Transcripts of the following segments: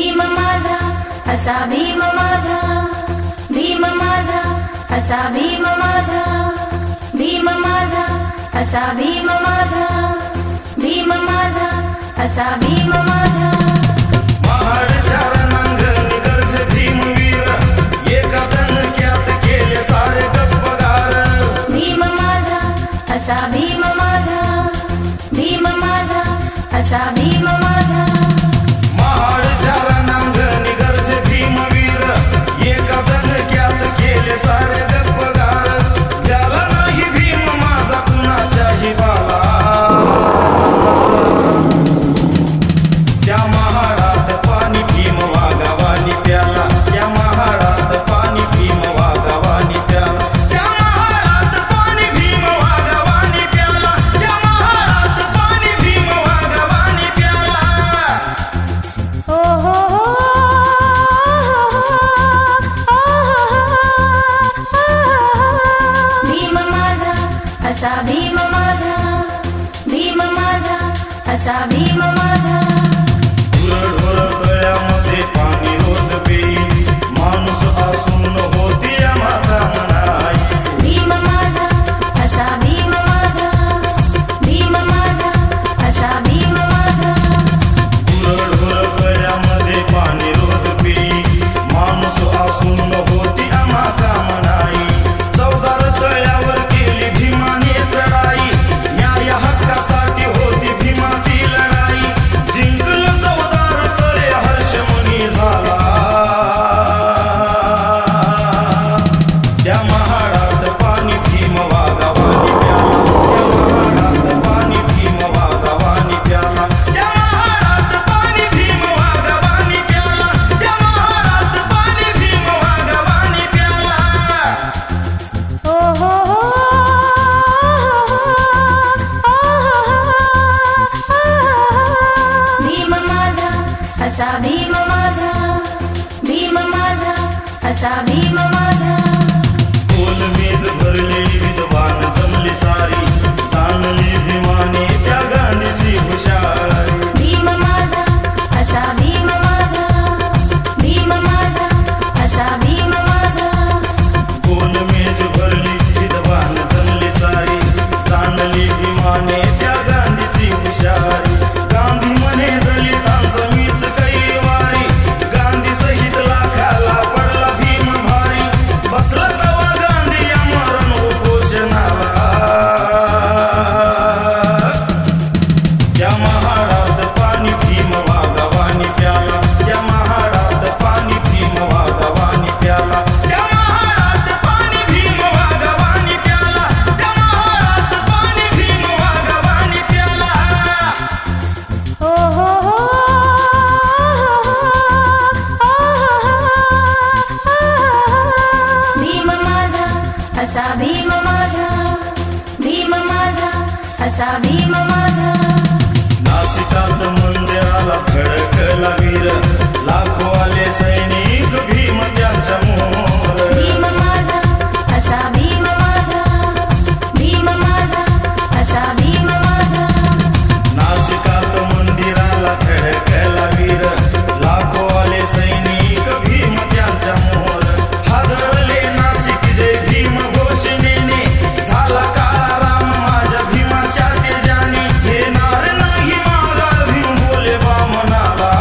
भीम माझा असा भीम माझा, भीम माझा असा भीम माझा, भीम माझा असा भीम माझा, भीम माझा असा भीम माझा। महाड चरणांगणी गर्जे भीमवीर, एका दणक्यात केले सारे गप्पगार। भीम माझा असा भीम माझा, भीम माझा असा भीम माझा। महाड चरणांगणी गर्जे भीमवीर, एका दणक्यात केले सारे गप्पगार। त्याला नाही भीम माझा कुणाच्याही बाला, त्या महाडात पाणी भीम वाघावानी प्याला, त्या महाडात पाणी भीम वाघावानी प्याला, त्या महाडात पाणी भीम वाघावानी प्याला, त्या महाडात पाणी भीम वाघावानी प्याला। ओ हो हो भीम माझा असा भीम माझा, भीम माझा असा भीम माझा। ढोर गळ्यामध्ये पाणी रोज पेई, माणूस असून होती माझा मनाई। भीम माझा असा भीम माझा, भीम माझा असा भीम माझा। ढोर गळ्यामध्ये पाणी रोज पेई, माणूस असून होती माझा मनाई। चौदार तळ्यावर केली भीमाने चढाई, न्याय हक्कासाठी होती भीमाची लढाई। जिंकलं चौदार तळे हर्षमणी झाला, त्या महाडात पाणी भीम वाघावानी प्याला, त्या महाडात पाणी भीम वाघावानी प्याला, त्या महाडात पाणी भीम वाघावानी प्याला, त्या महाडात पाणी भीम वाघावानी प्याला। ओ हो हो भीम माझा असा भीम माझा, भीम माझा असा भीम माझा। गोल मेज भरलेली विद्वान जमली सारी, जाणली भीमाने त्या गाण्याची हुशारी। भीम माझा असा भीम माझा, भीम माझा असा भीम माझा। गोल मेज भरली विद्वान जमली सारी, जाणली भीमाने त्या गांधीची हुशारी। गांधी म्हणे दलितांचा मीच कैवारी, गांधी सहित लाखाला पडला भीम भारी। बसला तवा गांधी या मरण उपोषणाला, त्या महाडात पाणी भीम वाघावानी प्याला, त्या महाडात पाणी भीम वाघावानी प्याला, त्या महाडात पाणी भीम वाघावानी प्याला, त्या महाडात पाणी भीम वाघावानी प्याला। ओ हो हो भीम माझा असा भीम माझा, भीम माझा असा भीम माझा। नाशिकात मंदिराला खडकला वीर, लाखो आले सैनिक भीम त्यांच्या मोर। भीम माझा असा भीम माझा, भीम माझा असा भीम माझा। नाशिकात मंदिराला खडकला वीर, लाखो आले सैनिक भीम त्यांच्या मोर। हादरले नाशिक जे भीम घोषणेने, झाला काळा राम माझ्या भीमाच्या तेजाने। घेणार नाही माघार भीम बोले वामनाला,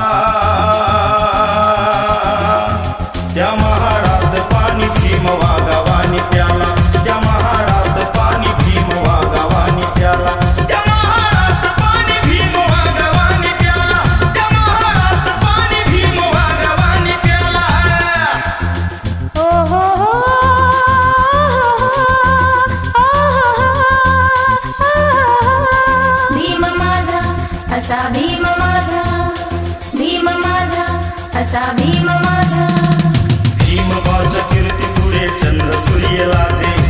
त्या महाडात पाणी भीम वाघावानी प्याला, त्या महाडात पाणी भीम वाघावानी प्याला, त्या महाडात पाणी भीम वाघावानी प्याला, त्या महाडात पाणी भीम वाघावानी प्याला। ओ हो हो भीम माझा असा भीम माझा, भीम माझा असा भीम माझा। भीमबाच्या कीर्ती पुढे चंद्र सूर्य लाजे,